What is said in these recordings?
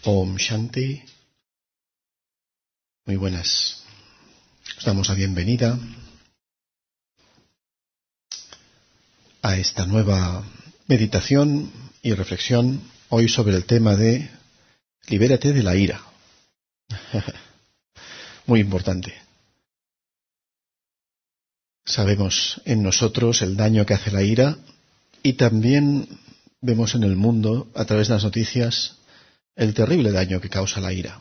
Om Shanti. Muy buenas. Os damos la bienvenida a esta nueva meditación y reflexión hoy sobre el tema de libérate de la ira. Muy importante. Sabemos en nosotros el daño que hace la ira y también vemos en el mundo, a través de las noticias, el terrible daño que causa la ira.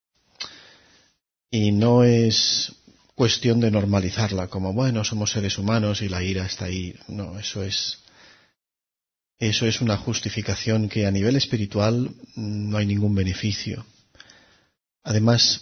Y no es cuestión de normalizarla como, bueno, somos seres humanos y la ira está ahí. No, eso es una justificación que a nivel espiritual no hay ningún beneficio. Además,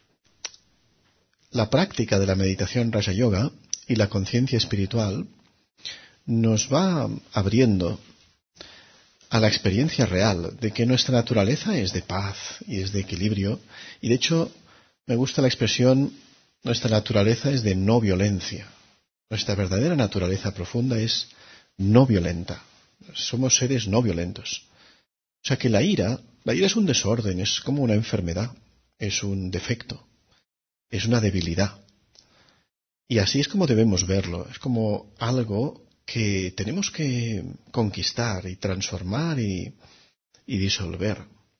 la práctica de la meditación Raja Yoga y la conciencia espiritual nos va abriendo a la experiencia real de que nuestra naturaleza es de paz y es de equilibrio. Y de hecho, me gusta la expresión, nuestra naturaleza es de no violencia. Nuestra verdadera naturaleza profunda es no violenta. Somos seres no violentos. O sea que la ira es un desorden, es como una enfermedad, es un defecto, es una debilidad. Y así es como debemos verlo, es como algo que tenemos que conquistar y transformar y disolver.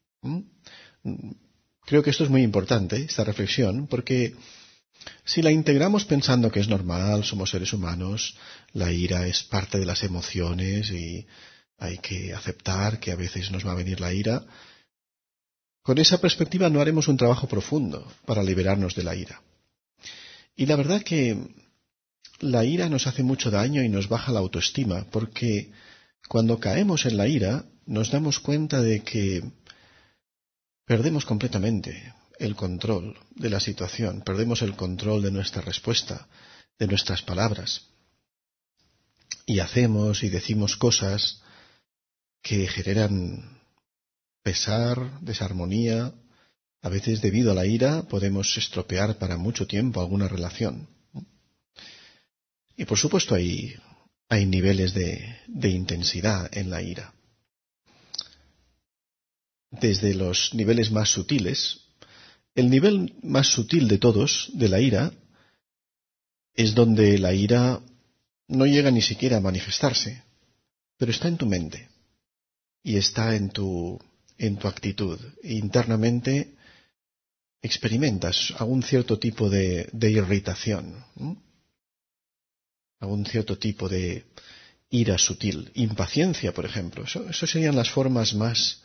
Creo que esto es muy importante, esta reflexión, porque si la integramos pensando que es normal, somos seres humanos, la ira es parte de las emociones y hay que aceptar que a veces nos va a venir la ira, con esa perspectiva no haremos un trabajo profundo para liberarnos de la ira. Y la verdad que la ira nos hace mucho daño y nos baja la autoestima, porque cuando caemos en la ira nos damos cuenta de que perdemos completamente el control de la situación, perdemos el control de nuestra respuesta, de nuestras palabras. Y hacemos y decimos cosas que generan pesar, desarmonía. A veces debido a la ira podemos estropear para mucho tiempo alguna relación. Y por supuesto hay niveles de intensidad en la ira. Desde los niveles más sutiles, el nivel más sutil de todos, de la ira, es donde la ira no llega ni siquiera a manifestarse, pero está en tu mente y está en tu actitud. E internamente experimentas algún cierto tipo de irritación, algún cierto tipo de ira sutil, impaciencia, por ejemplo. Eso serían las formas más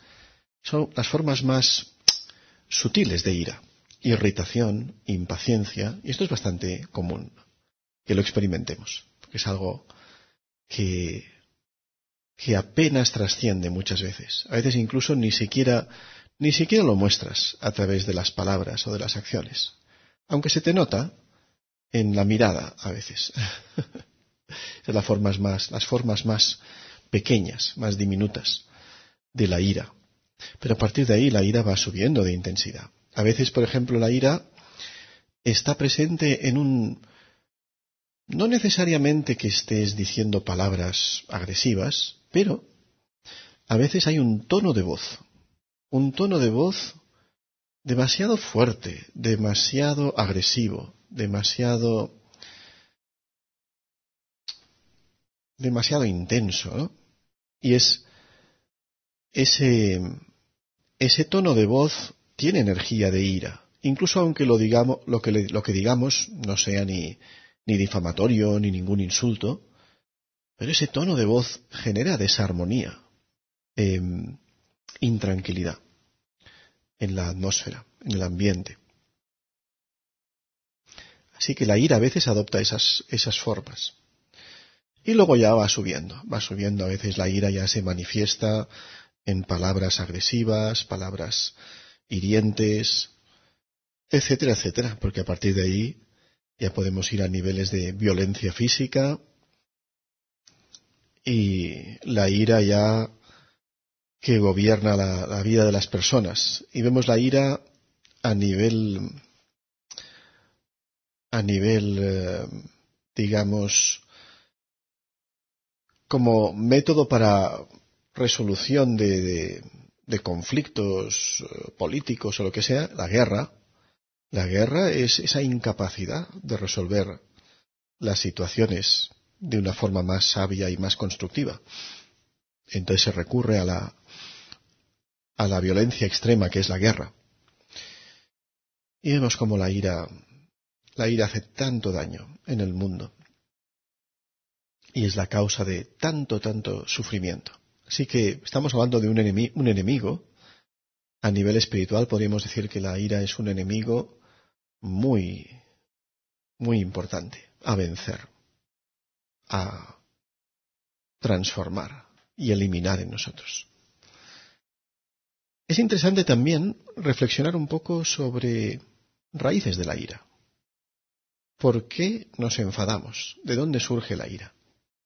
sutiles de ira. Irritación, impaciencia, y esto es bastante común que lo experimentemos, porque es algo que apenas trasciende muchas veces. A veces incluso ni siquiera lo muestras a través de las palabras o de las acciones, aunque se te nota en la mirada a veces. Son las formas más pequeñas, más diminutas de la ira. Pero a partir de ahí la ira va subiendo de intensidad. A veces, por ejemplo, la ira está presente no necesariamente que estés diciendo palabras agresivas, pero a veces hay un tono de voz demasiado fuerte, demasiado agresivo, demasiado intenso, ¿no? Y ese tono de voz tiene energía de ira, incluso aunque lo que digamos no sea ni difamatorio ni ningún insulto, pero ese tono de voz genera desarmonía, intranquilidad en la atmósfera, en el ambiente. Así que la ira a veces adopta esas formas. Y luego ya va subiendo. A veces la ira ya se manifiesta en palabras agresivas, palabras hirientes, etcétera, etcétera, porque a partir de ahí ya podemos ir a niveles de violencia física y la ira ya que gobierna la vida de las personas. Y vemos la ira a nivel digamos, como método para resolución de de conflictos políticos o lo que sea, la guerra es esa incapacidad de resolver las situaciones de una forma más sabia y más constructiva. Entonces se recurre a la violencia extrema que es la guerra. Y vemos cómo la ira hace tanto daño en el mundo. Y es la causa de tanto sufrimiento. Así que estamos hablando de un enemigo. A nivel espiritual podríamos decir que la ira es un enemigo muy, muy importante a vencer, a transformar y eliminar en nosotros. Es interesante también reflexionar un poco sobre raíces de la ira. ¿Por qué nos enfadamos? ¿De dónde surge la ira?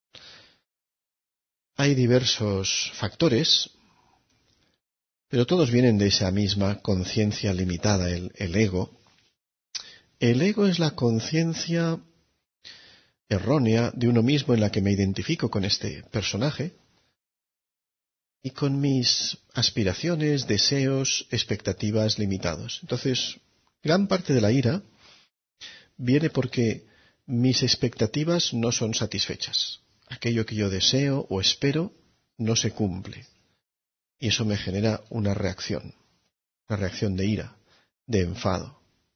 Hay diversos factores, pero todos vienen de esa misma conciencia limitada, el ego. El ego es la conciencia errónea de uno mismo en la que me identifico con este personaje y con mis aspiraciones, deseos, expectativas limitados. Entonces, gran parte de la ira viene porque mis expectativas no son satisfechas. Aquello que yo deseo o espero no se cumple. Y eso me genera una reacción de ira, de enfado.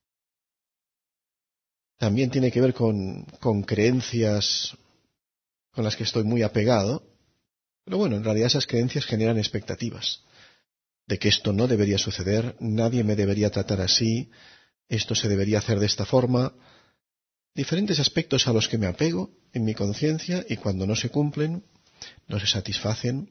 También tiene que ver con creencias con las que estoy muy apegado, pero bueno, en realidad esas creencias generan expectativas de que esto no debería suceder, nadie me debería tratar así, esto se debería hacer de esta forma. Diferentes aspectos a los que me apego en mi conciencia y cuando no se cumplen, no se satisfacen,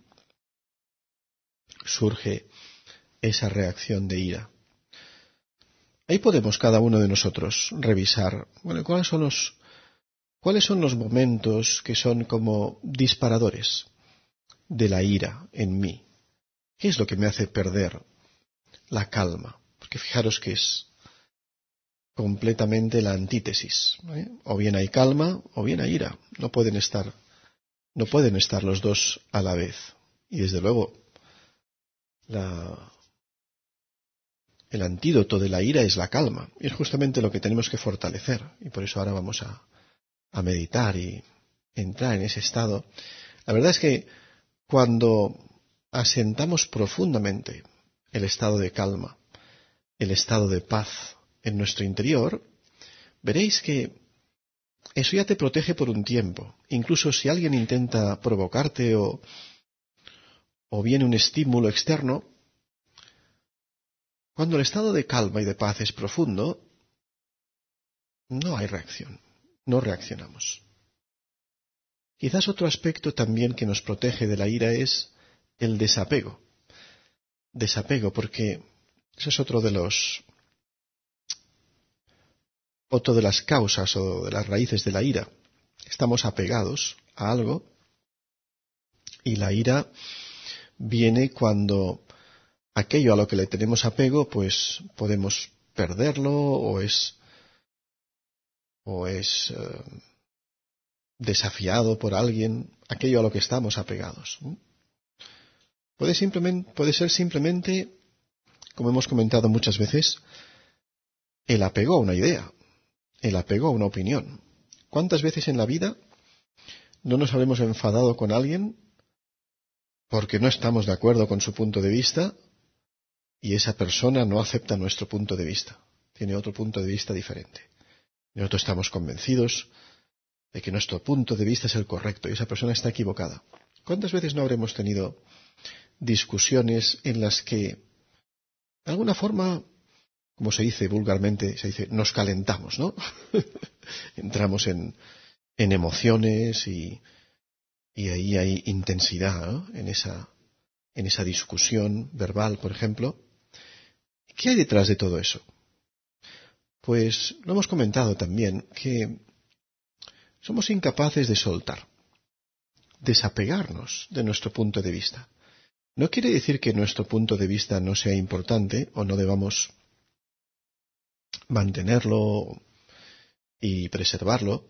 surge esa reacción de ira. Ahí podemos cada uno de nosotros revisar, bueno, cuáles son los momentos que son como disparadores de la ira en mí. ¿Qué es lo que me hace perder la calma? Porque fijaros que es completamente la antítesis, ¿eh? O bien hay calma o bien hay ira. No pueden estar los dos a la vez. Y desde luego, el antídoto de la ira es la calma. Y es justamente lo que tenemos que fortalecer. Y por eso ahora vamos a meditar y entrar en ese estado. La verdad es que cuando asentamos profundamente el estado de calma, el estado de paz en nuestro interior, veréis que eso ya te protege por un tiempo. Incluso si alguien intenta provocarte o viene un estímulo externo, cuando el estado de calma y de paz es profundo, no hay reacción, no reaccionamos. Quizás otro aspecto también que nos protege de la ira es el desapego. Desapego, porque eso es otra de las causas o de las raíces de la ira. Estamos apegados a algo y la ira viene cuando aquello a lo que le tenemos apego, pues podemos perderlo o es desafiado por alguien, aquello a lo que estamos apegados. Puede ser simplemente, como hemos comentado muchas veces, el apego a una idea, el apego a una opinión. ¿Cuántas veces en la vida no nos habremos enfadado con alguien porque no estamos de acuerdo con su punto de vista y esa persona no acepta nuestro punto de vista? Tiene otro punto de vista diferente. Y nosotros estamos convencidos de que nuestro punto de vista es el correcto y esa persona está equivocada. ¿Cuántas veces no habremos tenido discusiones en las que, de alguna forma, como se dice vulgarmente, nos calentamos, ¿no? Entramos en emociones y ahí hay intensidad, ¿no? en esa discusión verbal, por ejemplo. ¿Qué hay detrás de todo eso? Pues lo hemos comentado también, que somos incapaces de soltar, desapegarnos de nuestro punto de vista. No quiere decir que nuestro punto de vista no sea importante o no debamos mantenerlo y preservarlo,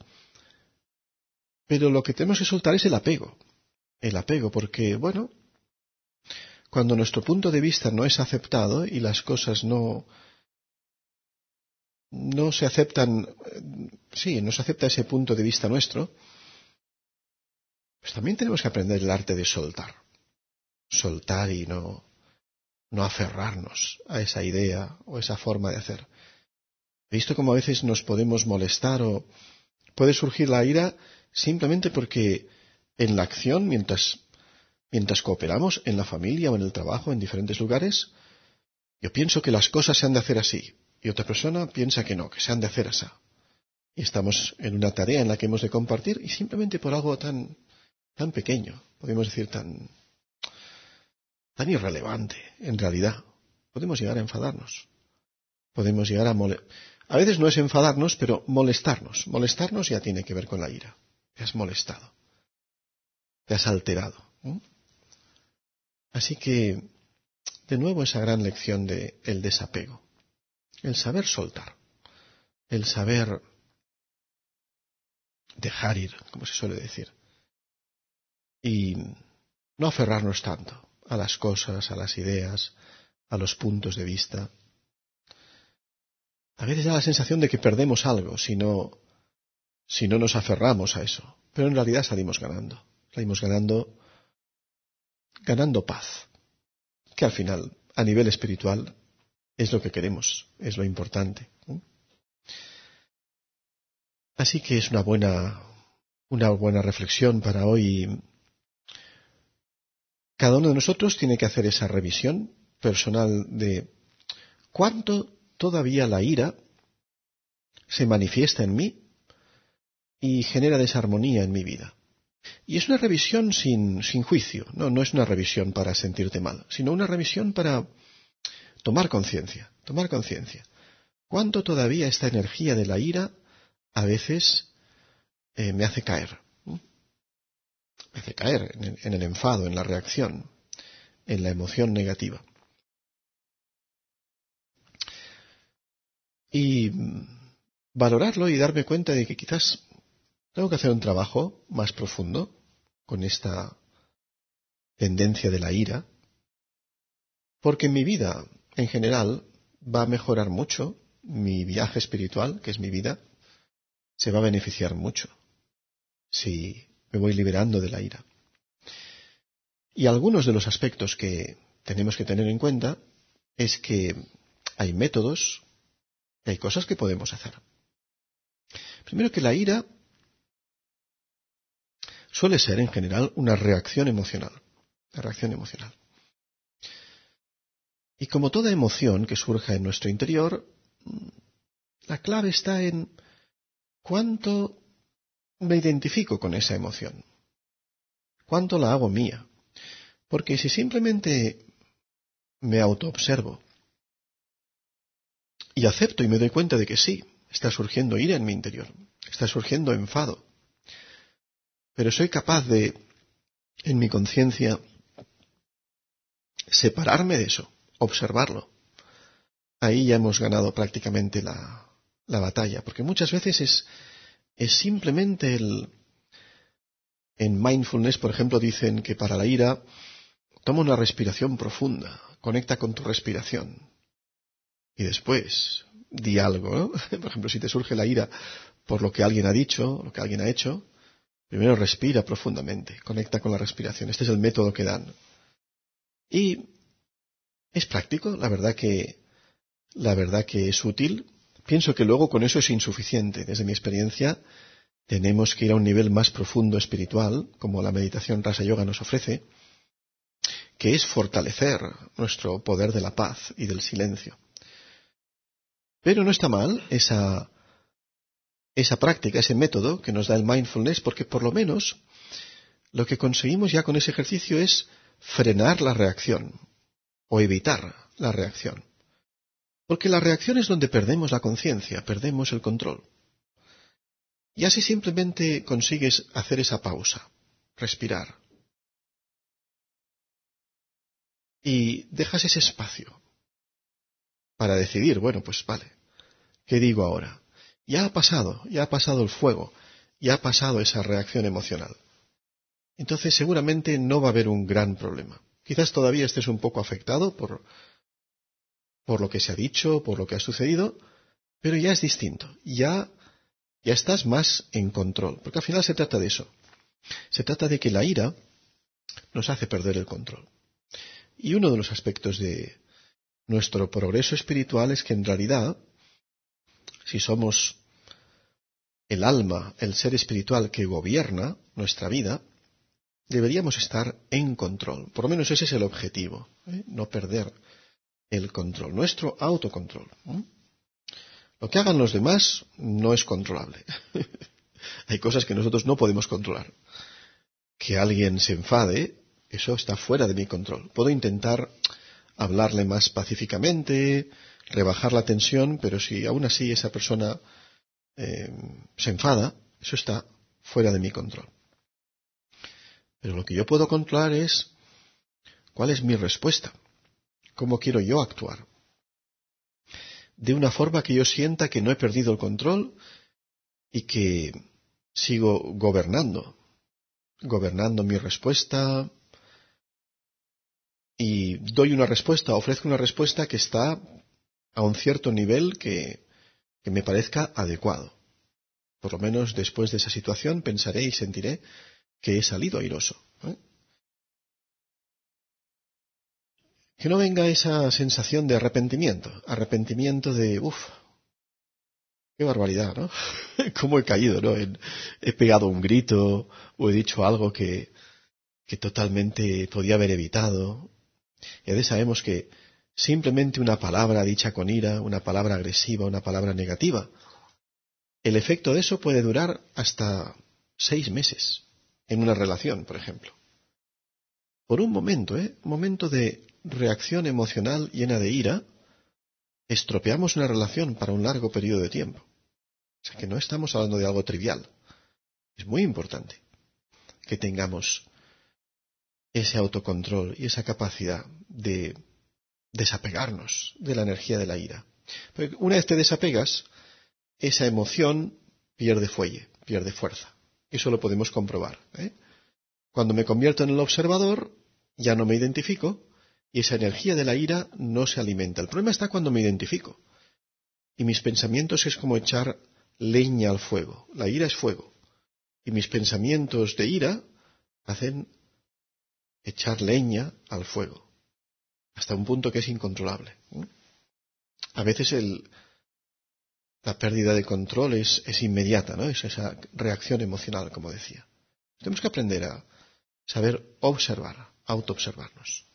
pero lo que tenemos que soltar es el apego, porque, bueno, cuando nuestro punto de vista no es aceptado y las cosas no se aceptan, no se acepta ese punto de vista nuestro, pues también tenemos que aprender el arte de soltar. Soltar y no aferrarnos a esa idea o esa forma de hacer. He visto cómo a veces nos podemos molestar o puede surgir la ira simplemente porque en la acción, mientras cooperamos en la familia o en el trabajo, en diferentes lugares, yo pienso que las cosas se han de hacer así y otra persona piensa que no, que se han de hacer así. Y estamos en una tarea en la que hemos de compartir y simplemente por algo tan pequeño, podemos decir tan irrelevante, en realidad, podemos llegar a enfadarnos. Podemos llegar a veces no es enfadarnos, pero molestarnos. Molestarnos ya tiene que ver con la ira. Te has molestado. Te has alterado. Así que, de nuevo, esa gran lección de el desapego. El saber soltar. El saber dejar ir, como se suele decir. Y no aferrarnos tanto a las cosas, a las ideas, a los puntos de vista. A veces da la sensación de que perdemos algo si no nos aferramos a eso. Pero en realidad salimos ganando. Salimos ganando paz. Que al final, a nivel espiritual, es lo que queremos, es lo importante. Así que es una buena reflexión para hoy. Cada uno de nosotros tiene que hacer esa revisión personal de cuánto todavía la ira se manifiesta en mí y genera desarmonía en mi vida. Y es una revisión sin juicio, no es una revisión para sentirte mal, sino una revisión para tomar conciencia. ¿Cuánto todavía esta energía de la ira a veces me hace caer? Me hace caer en el enfado, en la reacción, en la emoción negativa. Y valorarlo y darme cuenta de que quizás tengo que hacer un trabajo más profundo con esta tendencia de la ira, porque en mi vida, en general, va a mejorar mucho. Mi viaje espiritual, que es mi vida, se va a beneficiar mucho si me voy liberando de la ira. Y algunos de los aspectos que tenemos que tener en cuenta es que hay métodos, y hay cosas que podemos hacer. Primero, que la ira suele ser en general una reacción emocional. Y como toda emoción que surja en nuestro interior, la clave está en cuánto me identifico con esa emoción, cuánto la hago mía. Porque si simplemente me autoobservo y acepto y me doy cuenta de que sí, está surgiendo ira en mi interior, está surgiendo enfado, pero soy capaz de, en mi conciencia, separarme de eso, observarlo. Ahí ya hemos ganado prácticamente la batalla, porque muchas veces es simplemente en mindfulness, por ejemplo, dicen que para la ira, toma una respiración profunda, conecta con tu respiración, y después di algo, ¿no? Por ejemplo, si te surge la ira por lo que alguien ha dicho, lo que alguien ha hecho, primero respira profundamente, conecta con la respiración. Este es el método que dan. Y es práctico, la verdad que es útil. Pienso que luego con eso es insuficiente. Desde mi experiencia, tenemos que ir a un nivel más profundo espiritual, como la meditación Rasa Yoga nos ofrece, que es fortalecer nuestro poder de la paz y del silencio. Pero no está mal esa práctica, ese método que nos da el mindfulness, porque por lo menos lo que conseguimos ya con ese ejercicio es frenar la reacción o evitar la reacción. Porque la reacción es donde perdemos la conciencia, perdemos el control. Y así simplemente consigues hacer esa pausa, respirar. Y dejas ese espacio para decidir, bueno, pues vale, ¿qué digo ahora? Ya ha pasado el fuego, ya ha pasado esa reacción emocional. Entonces seguramente no va a haber un gran problema. Quizás todavía estés un poco afectado por lo que se ha dicho, por lo que ha sucedido, pero ya es distinto. Ya estás más en control. Porque al final se trata de eso. Se trata de que la ira nos hace perder el control. Y uno de los aspectos de nuestro progreso espiritual es que en realidad, si somos el alma, el ser espiritual que gobierna nuestra vida, deberíamos estar en control. Por lo menos ese es el objetivo, no perder el control, nuestro autocontrol. Lo que hagan los demás no es controlable. Hay cosas que nosotros no podemos controlar. Que alguien se enfade, eso está fuera de mi control. Puedo intentar hablarle más pacíficamente, rebajar la tensión, pero si aún así esa persona se enfada, eso está fuera de mi control. Pero lo que yo puedo controlar es cuál es mi respuesta, cómo quiero yo actuar. De una forma que yo sienta que no he perdido el control y que sigo gobernando mi respuesta y doy una respuesta, ofrezco una respuesta que está a un cierto nivel que me parezca adecuado. Por lo menos después de esa situación pensaré y sentiré que he salido airoso. Que no venga esa sensación de arrepentimiento de, qué barbaridad, ¿no? Cómo he caído, ¿no? He pegado un grito o he dicho algo que totalmente podía haber evitado. Y a veces sabemos que simplemente una palabra dicha con ira, una palabra agresiva, una palabra negativa, el efecto de eso puede durar hasta 6 meses en una relación, por ejemplo. Por un momento de reacción emocional llena de ira, estropeamos una relación para un largo periodo de tiempo. O sea que no estamos hablando de algo trivial. Es muy importante que tengamos ese autocontrol y esa capacidad de desapegarnos de la energía de la ira. Porque una vez te desapegas, esa emoción pierde fuelle, pierde fuerza. Eso lo podemos comprobar. Cuando me convierto en el observador, ya no me identifico y esa energía de la ira no se alimenta. El problema está cuando me identifico. Y mis pensamientos es como echar leña al fuego. La ira es fuego. Y mis pensamientos de ira hacen echar leña al fuego. Hasta un punto que es incontrolable. A veces la pérdida de control es inmediata, ¿no? Es esa reacción emocional, como decía. Tenemos que aprender a saber observar, autoobservarnos.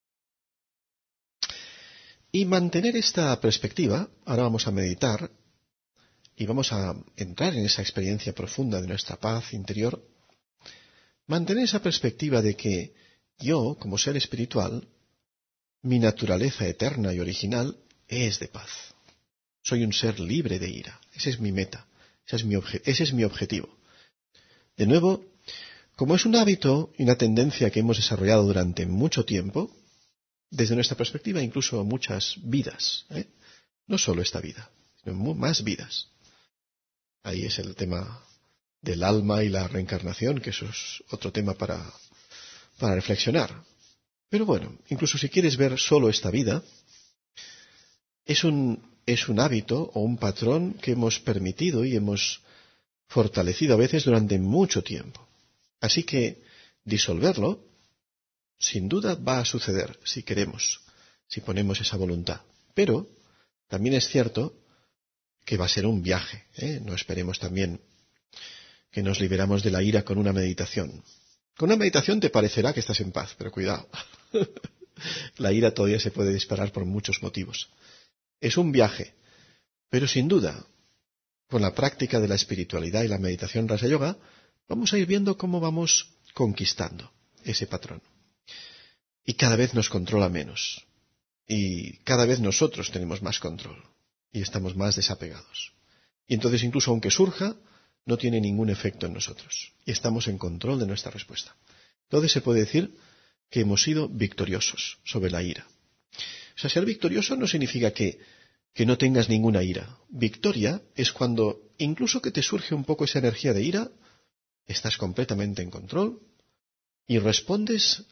Y mantener esta perspectiva, ahora vamos a meditar y vamos a entrar en esa experiencia profunda de nuestra paz interior. Mantener esa perspectiva de que yo, como ser espiritual, mi naturaleza eterna y original es de paz. Soy un ser libre de ira. Esa es mi meta. Ese es mi objetivo. De nuevo, como es un hábito y una tendencia que hemos desarrollado durante mucho tiempo, desde nuestra perspectiva incluso muchas vidas, no solo esta vida, sino más vidas. Ahí es el tema del alma y la reencarnación, que eso es otro tema para reflexionar. Pero bueno, incluso si quieres ver solo esta vida, es un hábito o un patrón que hemos permitido y hemos fortalecido a veces durante mucho tiempo. Así que disolverlo, sin duda va a suceder si queremos, si ponemos esa voluntad. Pero también es cierto que va a ser un viaje. No esperemos también que nos liberamos de la ira con una meditación. Con una meditación te parecerá que estás en paz, pero cuidado. La ira todavía se puede disparar por muchos motivos. Es un viaje, pero sin duda, con la práctica de la espiritualidad y la meditación Raja Yoga, vamos a ir viendo cómo vamos conquistando ese patrón. Y cada vez nos controla menos. Y cada vez nosotros tenemos más control. Y estamos más desapegados. Y entonces incluso aunque surja, no tiene ningún efecto en nosotros. Y estamos en control de nuestra respuesta. Entonces se puede decir que hemos sido victoriosos sobre la ira. O sea, ser victorioso no significa que no tengas ninguna ira. Victoria es cuando, incluso que te surge un poco esa energía de ira, estás completamente en control y respondes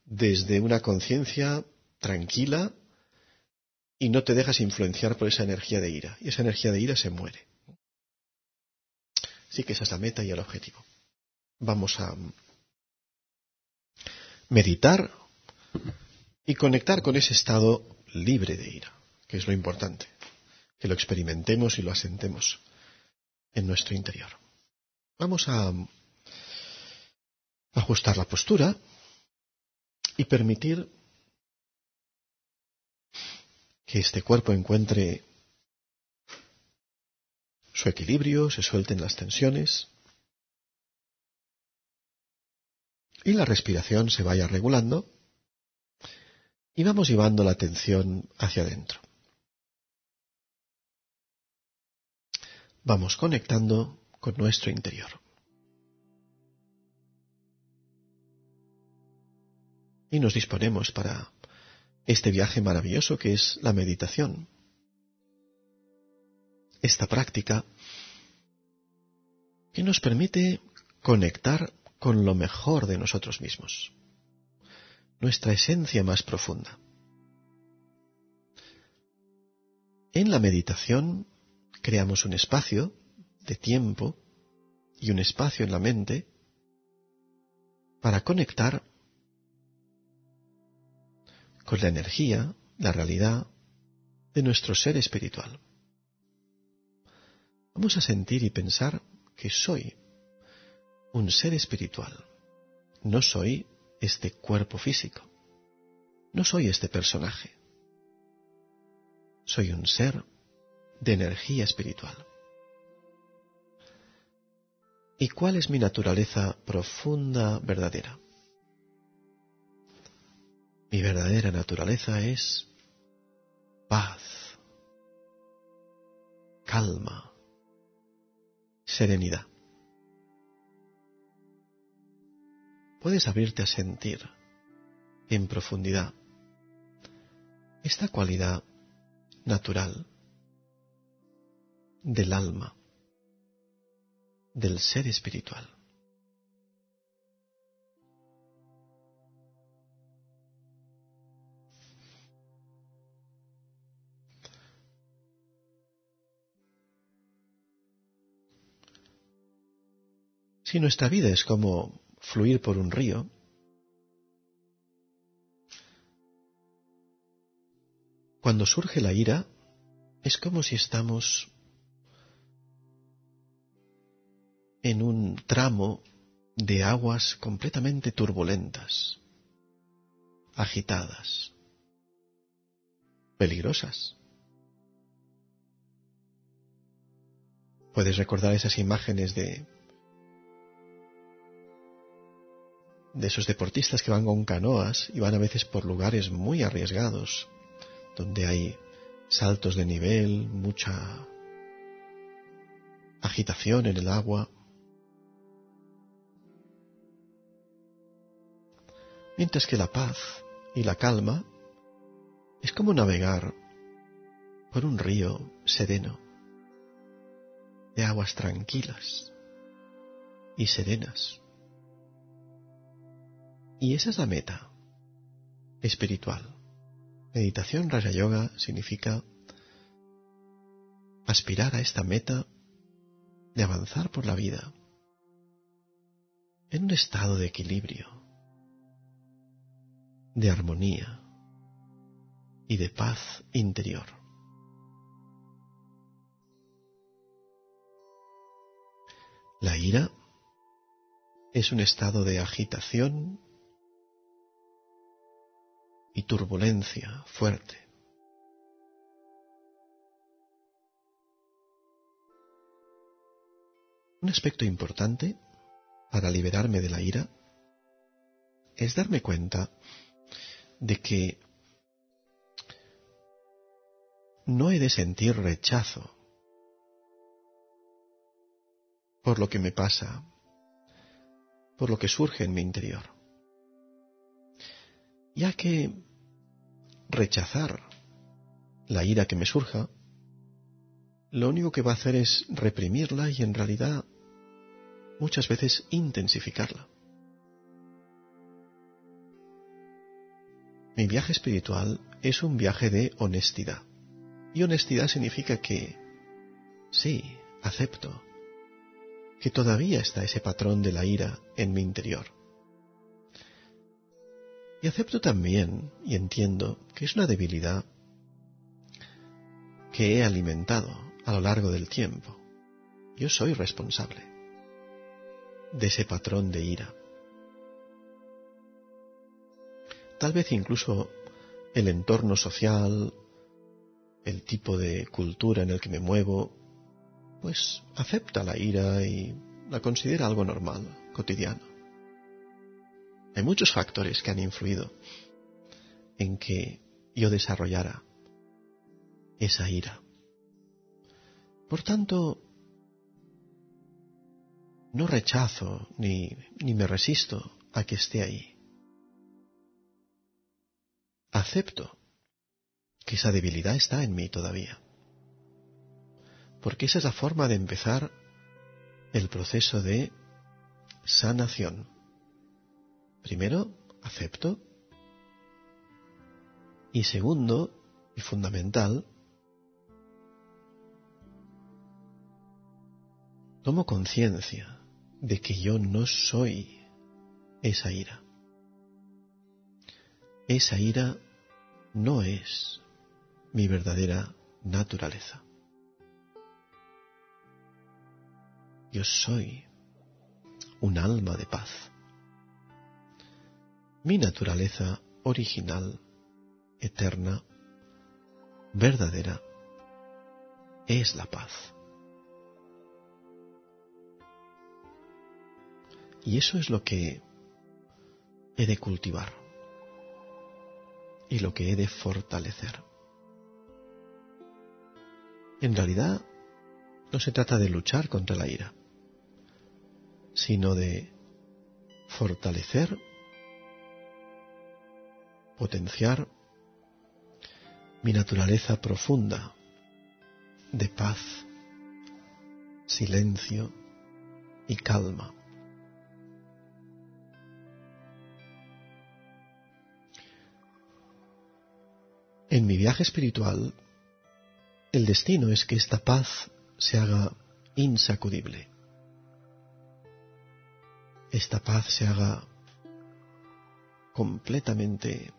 desde una conciencia tranquila y no te dejas influenciar por esa energía de ira. Y esa energía de ira se muere. Sí que esa es la meta y el objetivo. Vamos a meditar y conectar con ese estado libre de ira, que es lo importante, que lo experimentemos y lo asentemos en nuestro interior. Vamos a ajustar la postura y permitir que este cuerpo encuentre su equilibrio, se suelten las tensiones y la respiración se vaya regulando y vamos llevando la atención hacia adentro. Vamos conectando con nuestro interior. Y nos disponemos para este viaje maravilloso que es la meditación. Esta práctica que nos permite conectar con lo mejor de nosotros mismos, nuestra esencia más profunda. En la meditación creamos un espacio de tiempo y un espacio en la mente para conectar con la energía, la realidad de nuestro ser espiritual. Vamos a sentir y pensar que soy un ser espiritual. No soy este cuerpo físico. No soy este personaje. Soy un ser de energía espiritual. ¿Y cuál es mi naturaleza profunda, verdadera? Mi verdadera naturaleza es paz, calma, serenidad. Puedes abrirte a sentir en profundidad esta cualidad natural del alma, del ser espiritual. Si nuestra vida es como fluir por un río, cuando surge la ira, es como si estamos en un tramo de aguas completamente turbulentas, agitadas, peligrosas. Puedes recordar esas imágenes de esos deportistas que van con canoas y van a veces por lugares muy arriesgados, donde hay saltos de nivel, mucha agitación en el agua. Mientras que la paz y la calma es como navegar por un río sereno, de aguas tranquilas y serenas. Y esa es la meta espiritual. Meditación Raja Yoga significa aspirar a esta meta de avanzar por la vida en un estado de equilibrio, de armonía y de paz interior. La ira es un estado de agitación y turbulencia fuerte. Un aspecto importante para liberarme de la ira es darme cuenta de que no he de sentir rechazo por lo que me pasa, por lo que surge en mi interior, ya que rechazar la ira que me surja, lo único que va a hacer es reprimirla y en realidad muchas veces intensificarla. Mi viaje espiritual es un viaje de honestidad. Y honestidad significa que, sí, acepto que todavía está ese patrón de la ira en mi interior. Y acepto también y entiendo que es una debilidad que he alimentado a lo largo del tiempo. Yo soy responsable de ese patrón de ira. Tal vez incluso el entorno social, el tipo de cultura en el que me muevo, pues acepta la ira y la considera algo normal, cotidiano. Hay muchos factores que han influido en que yo desarrollara esa ira. Por tanto, no rechazo ni me resisto a que esté ahí. Acepto que esa debilidad está en mí todavía. Porque esa es la forma de empezar el proceso de sanación. Primero, acepto. Y segundo, y fundamental, tomo conciencia de que yo no soy esa ira. Esa ira no es mi verdadera naturaleza. Yo soy un alma de paz. Mi naturaleza original, eterna, verdadera, es la paz. Y eso es lo que he de cultivar y lo que he de fortalecer. En realidad, no se trata de luchar contra la ira, sino de fortalecer, potenciar mi naturaleza profunda de paz, silencio y calma. En mi viaje espiritual, el destino es que esta paz se haga insacudible. Esta paz se haga completamente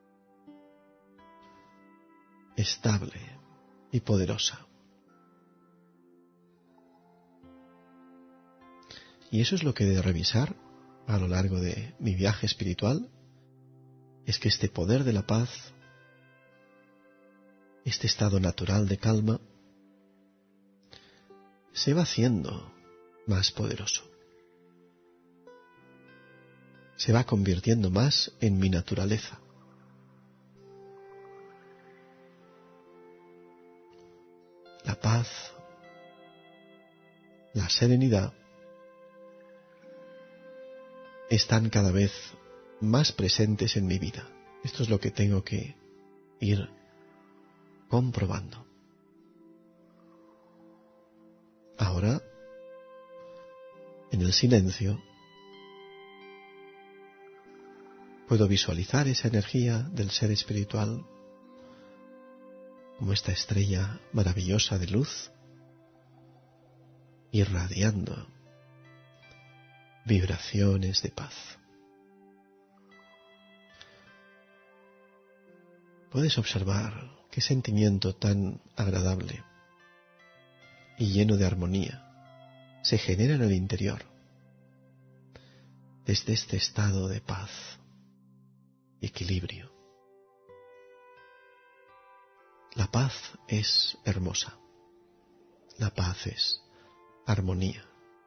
estable y poderosa. Y eso es lo que he de revisar a lo largo de mi viaje espiritual, es que este poder de la paz, este estado natural de calma, se va haciendo más poderoso. Se va convirtiendo más en mi naturaleza. La paz, la serenidad, están cada vez más presentes en mi vida. Esto es lo que tengo que ir comprobando. Ahora, en el silencio, puedo visualizar esa energía del ser espiritual como esta estrella maravillosa de luz, irradiando vibraciones de paz. Puedes observar qué sentimiento tan agradable y lleno de armonía se genera en el interior desde este estado de paz y equilibrio. La paz es hermosa. La paz es armonía.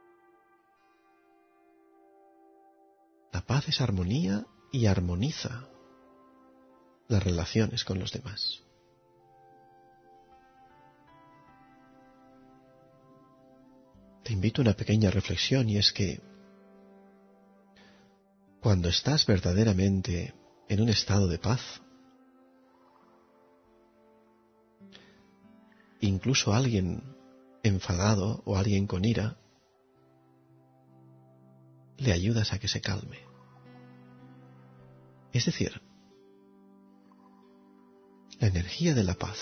La paz es armonía y armoniza las relaciones con los demás. Te invito a una pequeña reflexión, y es que cuando estás verdaderamente en un estado de paz, incluso alguien enfadado o alguien con ira, le ayudas a que se calme. Es decir, la energía de la paz.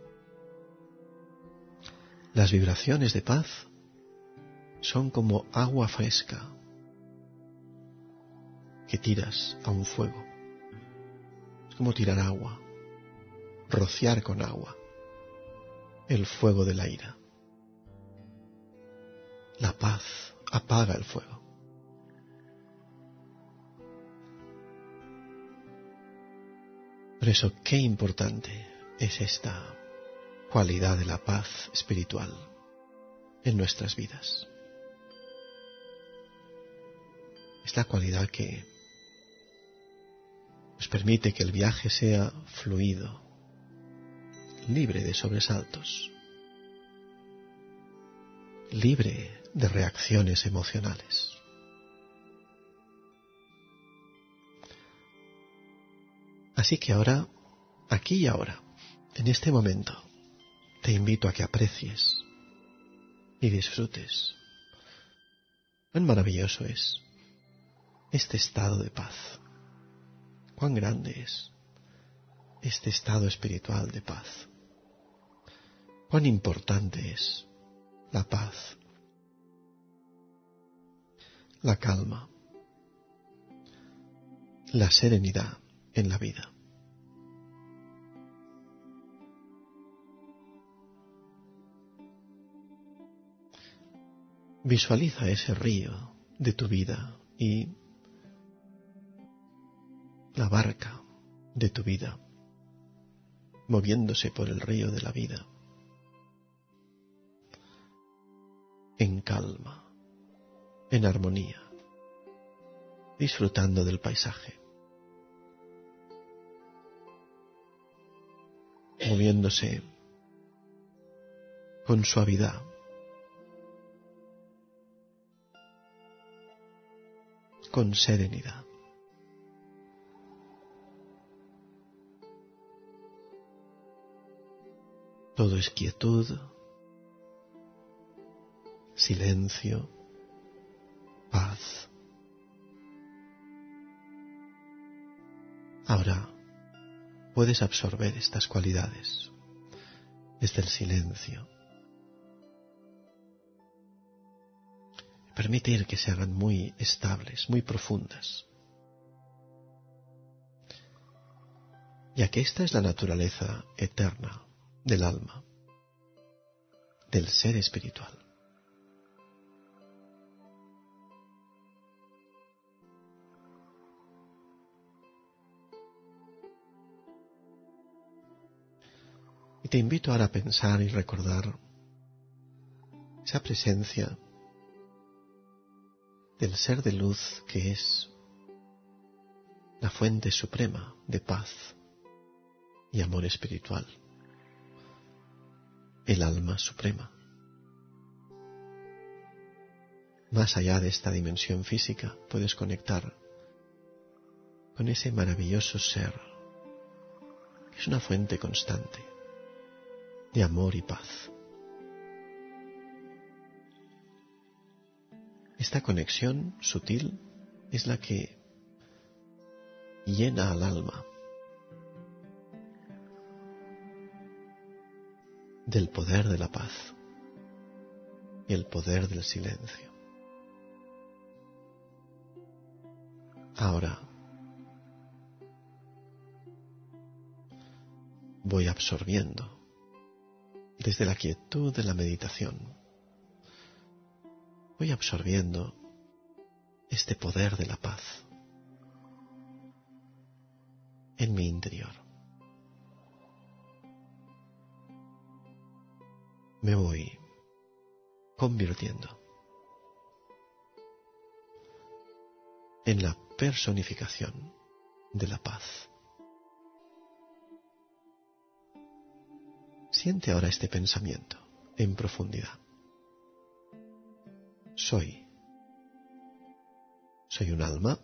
Las vibraciones de paz son como agua fresca que tiras a un fuego. Es como tirar agua, rociar con agua el fuego de la ira. La paz apaga el fuego. Por eso, qué importante es esta cualidad de la paz espiritual en nuestras vidas. Es la cualidad que nos permite que el viaje sea fluido, libre de sobresaltos, libre de reacciones emocionales. Así que ahora, aquí y ahora, en este momento, te invito a que aprecies y disfrutes. Cuán maravilloso es este estado de paz. Cuán grande es este estado espiritual de paz. Cuán importante es la paz, la calma, la serenidad en la vida. Visualiza ese río de tu vida y la barca de tu vida moviéndose por el río de la vida en calma, en armonía, disfrutando del paisaje, moviéndose con suavidad, con serenidad. Todo es quietud, silencio, paz. Ahora puedes absorber estas cualidades desde el silencio. Permitir que se hagan muy estables, muy profundas. Ya que esta es la naturaleza eterna del alma, del ser espiritual. Y te invito ahora a pensar y recordar esa presencia del ser de luz que es la fuente suprema de paz y amor espiritual, el alma suprema. Más allá de esta dimensión física puedes conectar con ese maravilloso ser que es una fuente constante de amor y paz. Esta conexión sutil es la que llena al alma del poder de la paz y el poder del silencio. Ahora voy absorbiendo desde la quietud de la meditación. Voy absorbiendo este poder de la paz en mi interior. Me voy convirtiendo en la personificación de la paz. Siente ahora este pensamiento en profundidad. Soy un alma.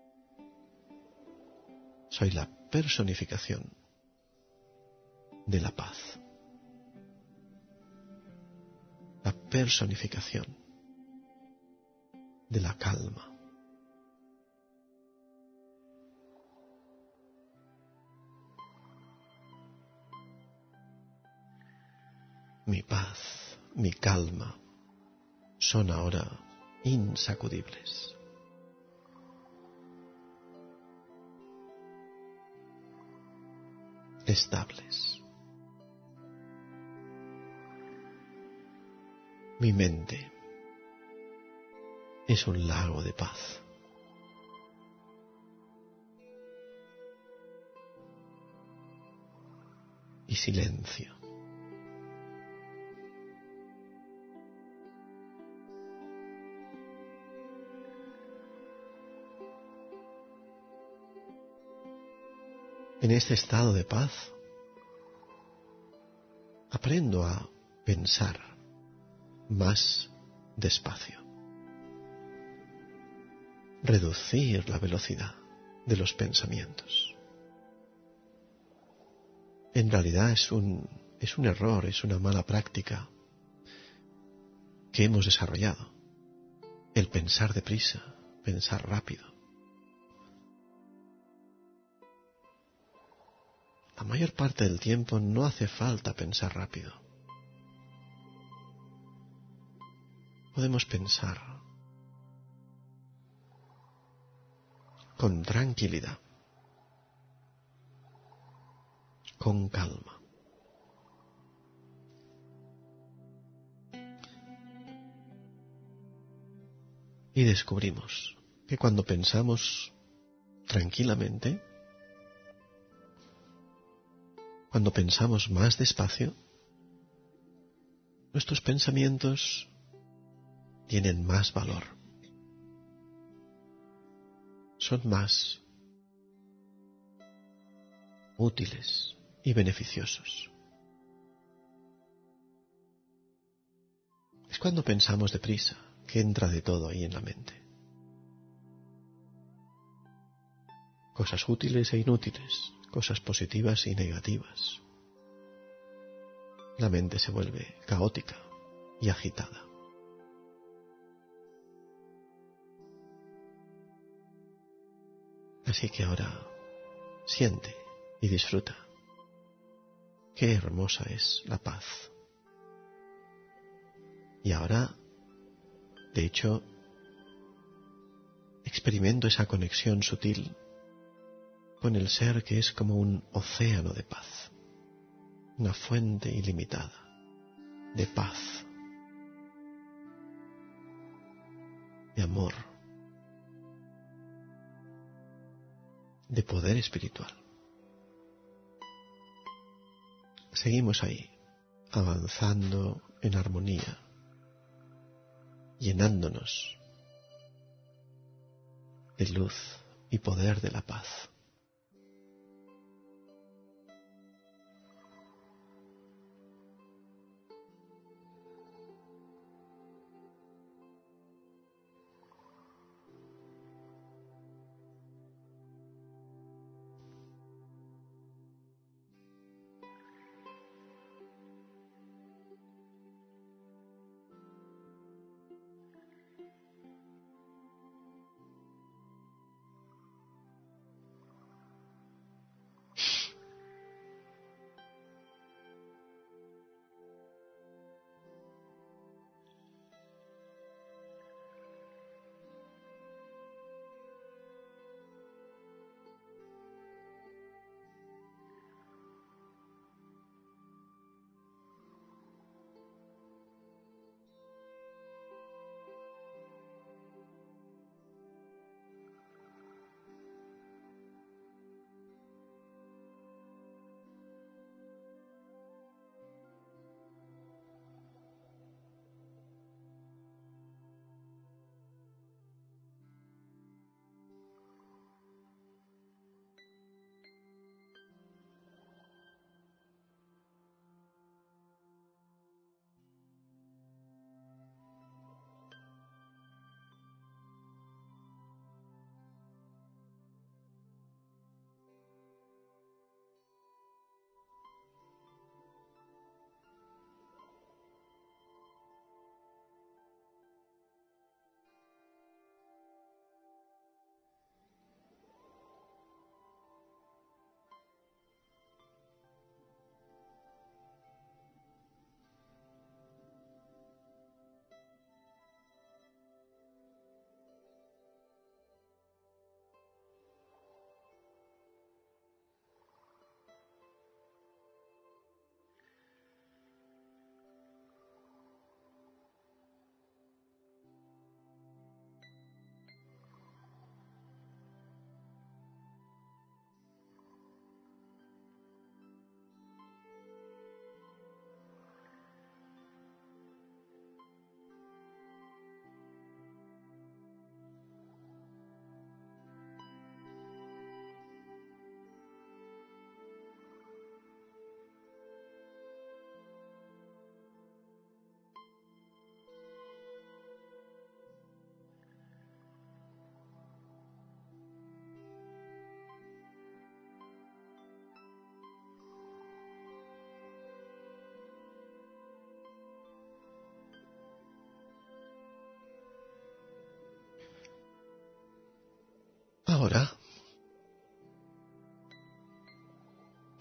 Soy la personificación de la paz. La personificación de la calma. mi paz, mi calma, son ahora insacudibles. Estables. Mi mente es un lago de paz. Y silencio. En este estado de paz, aprendo a pensar más despacio, reducir la velocidad de los pensamientos. En realidad es un error, es una mala práctica que hemos desarrollado, el pensar deprisa, pensar rápido. La mayor parte del tiempo no hace falta pensar rápido. Podemos pensar con tranquilidad, con calma. Y descubrimos que cuando pensamos tranquilamente, cuando pensamos más despacio, nuestros pensamientos tienen más valor, son más útiles y beneficiosos. Es cuando pensamos deprisa que entra de todo ahí en la mente. Cosas útiles e inútiles, cosas positivas y negativas. La mente se vuelve caótica y agitada. Así que ahora siente y disfruta. Qué hermosa es la paz. Y ahora, de hecho, experimento esa conexión sutil con el ser que es como un océano de paz, una fuente ilimitada de paz, de amor, de poder espiritual. Seguimos ahí, avanzando en armonía, llenándonos de luz y poder de la paz.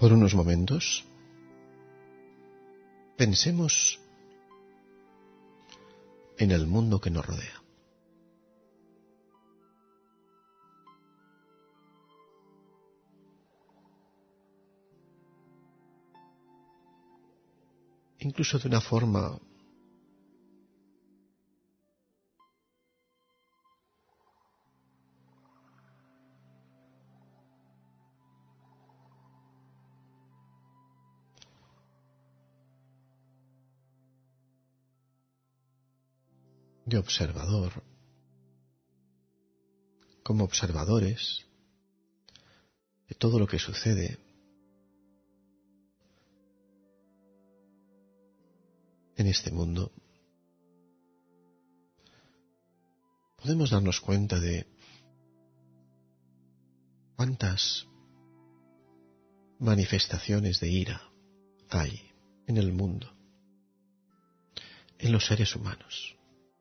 Por unos momentos, pensemos en el mundo que nos rodea. Incluso de una forma de observador, como observadores de todo lo que sucede en este mundo, podemos darnos cuenta de cuántas manifestaciones de ira hay en el mundo, en los seres humanos.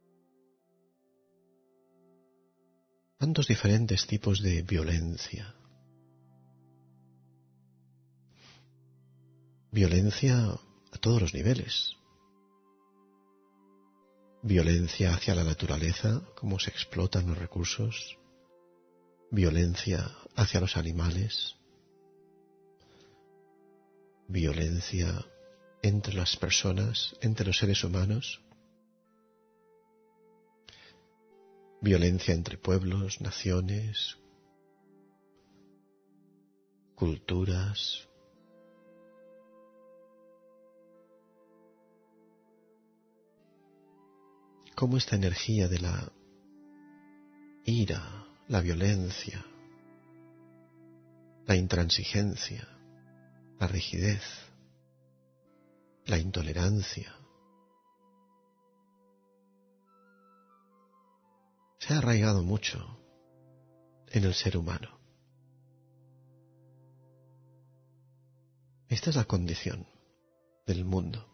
Tantos diferentes tipos de violencia. Violencia a todos los niveles. Violencia hacia la naturaleza, cómo se explotan los recursos. Violencia hacia los animales. Violencia entre las personas, entre los seres humanos. Violencia entre pueblos, naciones, culturas. Cómo esta energía de la ira, la violencia, la intransigencia, la rigidez, la intolerancia, se ha arraigado mucho en el ser humano. Esta es la condición del mundo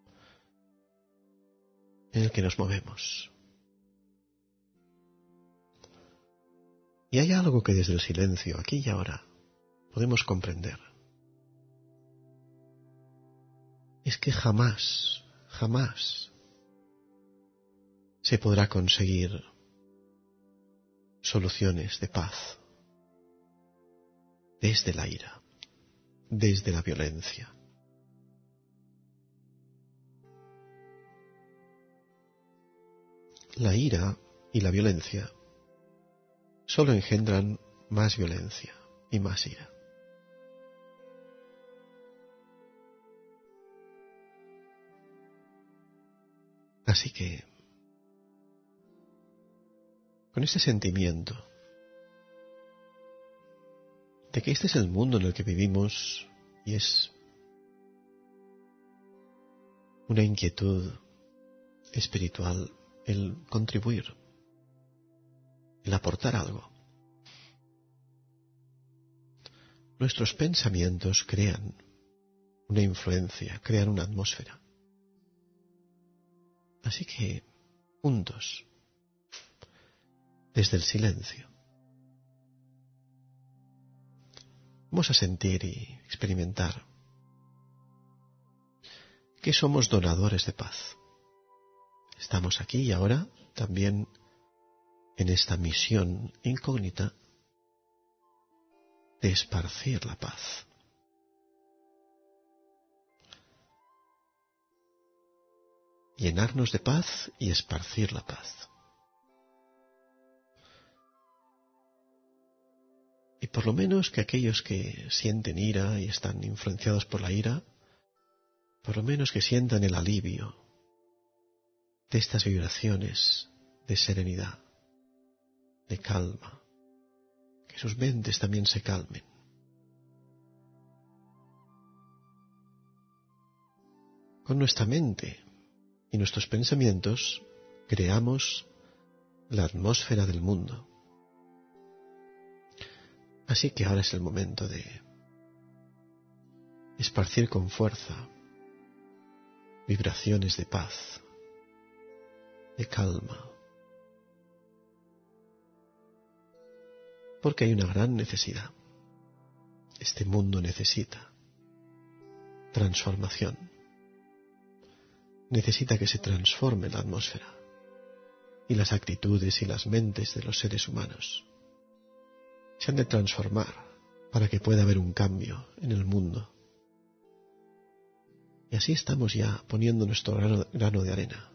en el que nos movemos. Y hay algo que desde el silencio, aquí y ahora, podemos comprender. Es que jamás, jamás se podrá conseguir soluciones de paz desde la ira, desde la violencia. La ira y la violencia solo engendran más violencia y más ira. Así que, con este sentimiento de que este es el mundo en el que vivimos y es una inquietud espiritual el contribuir, el aportar algo. Nuestros pensamientos crean una influencia, crean una atmósfera. Así que, juntos, desde el silencio, vamos a sentir y experimentar que somos donadores de paz. Estamos aquí y ahora también en esta misión incógnita de esparcir la paz. Llenarnos de paz y esparcir la paz. Y por lo menos que aquellos que sienten ira y están influenciados por la ira, por lo menos que sientan el alivio de estas vibraciones de serenidad, de calma, que sus mentes también se calmen. Con nuestra mente y nuestros pensamientos creamos la atmósfera del mundo. Así que ahora es el momento de esparcir con fuerza vibraciones de paz, de calma, porque hay una gran necesidad. Este mundo necesita transformación. Necesita que se transforme la atmósfera y las actitudes y las mentes de los seres humanos se han de transformar para que pueda haber un cambio en el mundo. Y así estamos ya poniendo nuestro grano de arena,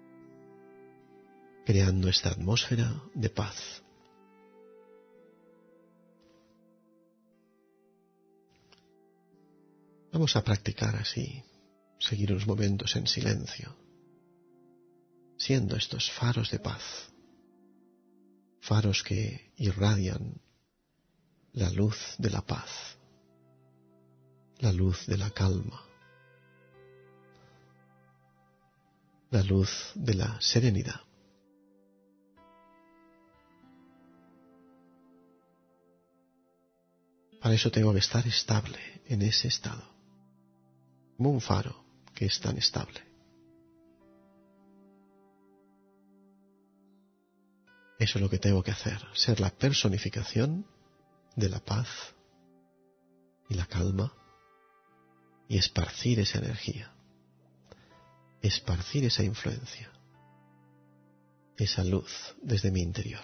creando esta atmósfera de paz. Vamos a practicar así, seguir unos momentos en silencio, siendo estos faros de paz, faros que irradian la luz de la paz, la luz de la calma, la luz de la serenidad. Para eso tengo que estar estable en ese estado, como un faro que es tan estable. Eso es lo que tengo que hacer, ser la personificación de la paz y la calma y esparcir esa energía, esparcir esa influencia, esa luz desde mi interior.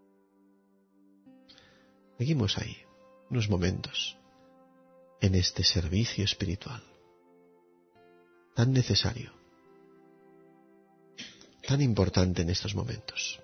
Seguimos ahí unos momentos en este servicio espiritual tan necesario, tan importante en estos momentos.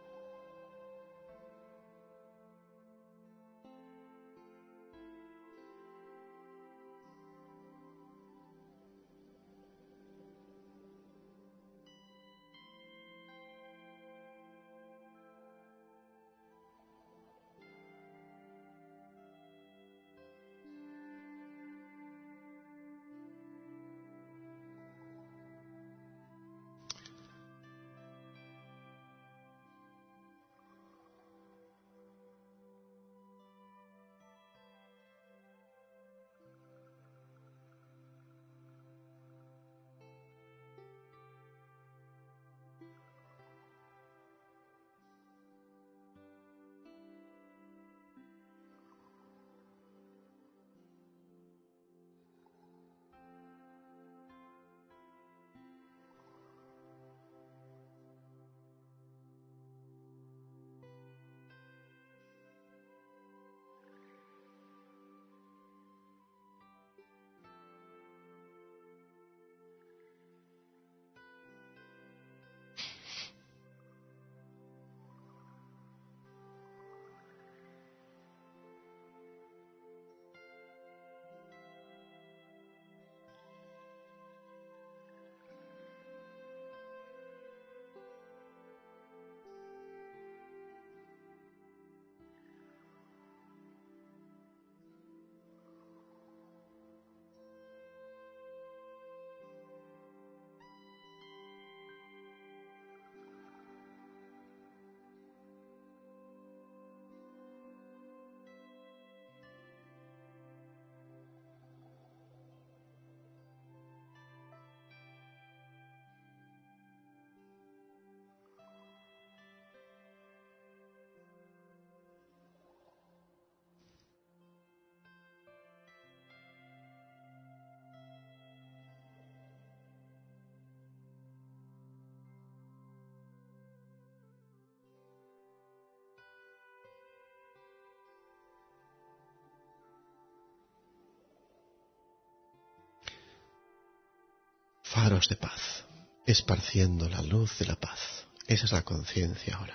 Faros de paz, esparciendo la luz de la paz. Esa es la conciencia ahora.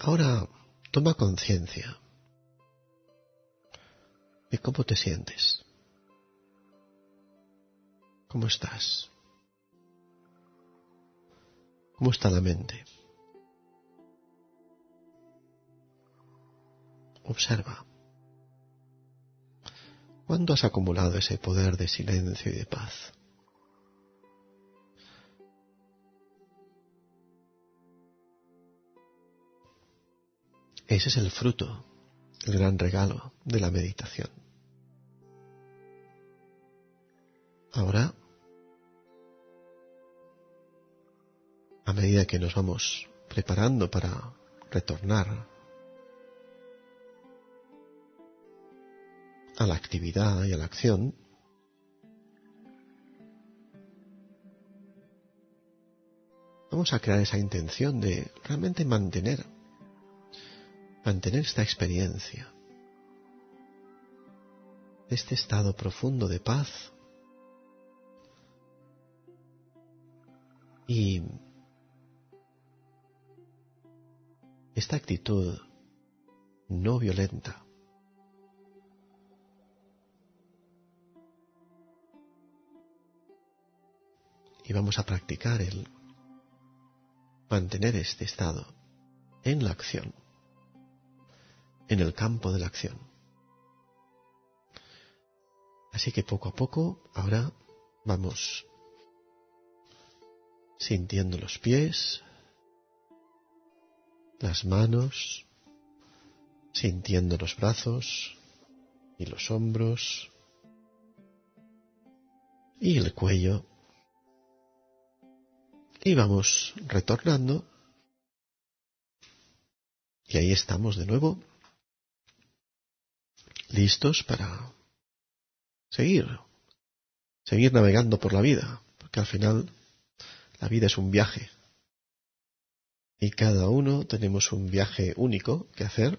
Ahora toma conciencia de cómo te sientes. ¿Cómo estás? ¿Cómo está la mente? Observa. ¿Cuándo has acumulado ese poder de silencio y de paz? Ese es el fruto, el gran regalo de la meditación. Ahora, a medida que nos vamos preparando para retornar a la actividad y a la acción, vamos a crear esa intención de realmente mantener esta experiencia, este estado profundo de paz y esta actitud no violenta. Y vamos a practicar el mantener este estado en la acción, en el campo de la acción. Así que poco a poco, ahora vamos sintiendo los pies, las manos, sintiendo los brazos y los hombros y el cuello. Y vamos retornando. Y ahí estamos de nuevo, listos para seguir navegando por la vida, porque al final la vida es un viaje. Y cada uno tenemos un viaje único que hacer.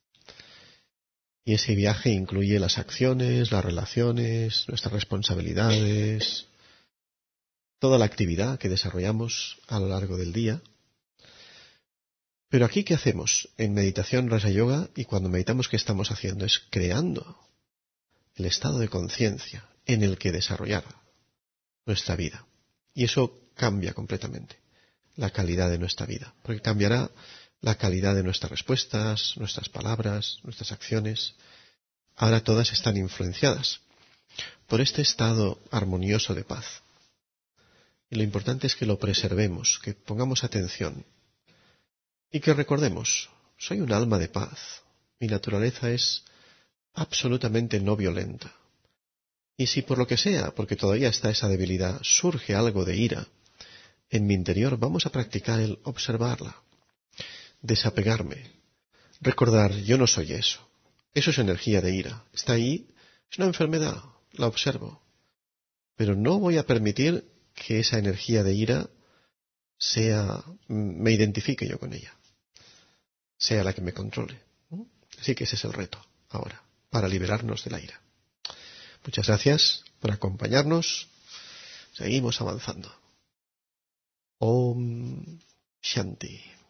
Y ese viaje incluye las acciones, las relaciones, nuestras responsabilidades, toda la actividad que desarrollamos a lo largo del día. Pero aquí, ¿qué hacemos? En meditación Raja Yoga, y cuando meditamos, ¿qué estamos haciendo? Es creando el estado de conciencia en el que desarrollar nuestra vida. Y eso cambia completamente la calidad de nuestra vida, porque cambiará la calidad de nuestras respuestas, nuestras palabras, nuestras acciones. Ahora todas están influenciadas por este estado armonioso de paz. Y lo importante es que lo preservemos, que pongamos atención y que recordemos, soy un alma de paz. Mi naturaleza es absolutamente no violenta. Y si por lo que sea, porque todavía está esa debilidad, surge algo de ira en mi interior, vamos a practicar el observarla, desapegarme, recordar, yo no soy eso. Eso es energía de ira. Está ahí, es una enfermedad, la observo. Pero no voy a permitir que esa energía de ira me identifique yo con ella, sea la que me controle. Así que ese es el reto ahora, para liberarnos de la ira. Muchas gracias por acompañarnos. Seguimos avanzando. Om Shanti.